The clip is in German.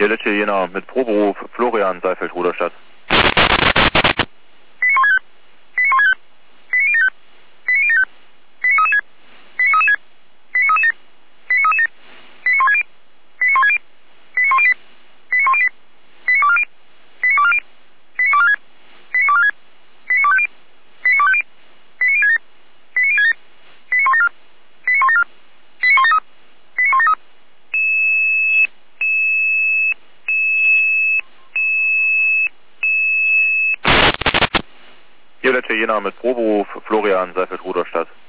Hier letzte Jena mit Proberuf Florian Seifeld, Ruderstadt. Hier letzte Jena mit Proberuf Florian Seifeld, Ruderstadt.